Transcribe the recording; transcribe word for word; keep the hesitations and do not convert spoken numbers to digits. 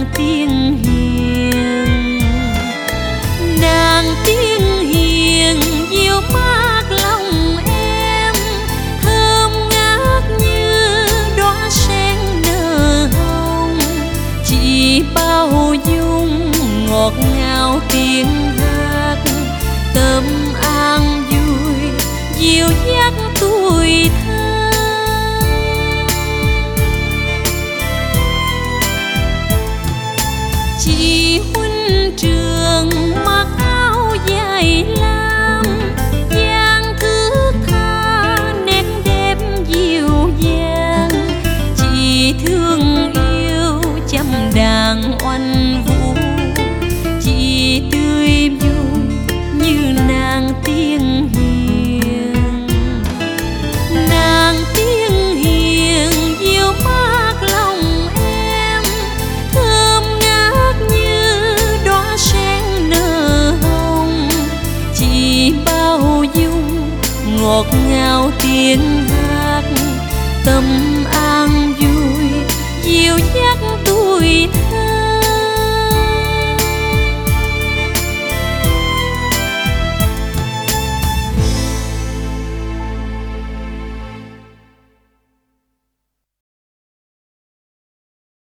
nàng tiên hiền. Nàng tiên hiền dịu mát lòng em, thơm ngát như đóa sen nở hồng. Chị bao dung ngọt ngào tiếng hát, tâm an vui dịu dắt tuổi thơ. Chị huynh trường mặc áo dài lam, dáng thước tha nét đẹp dịu dàng. Chị thương yêu chăm đàn oanh vũ, chị tươi vui như nàng tiên hiền. Nàng tiên hiền dịu mát lòng em, thơm ngát như đóa sen nở hồng. Chị bao dung ngọt ngào tiếng hát, tâm an vui dịu dắt tuổi thơ.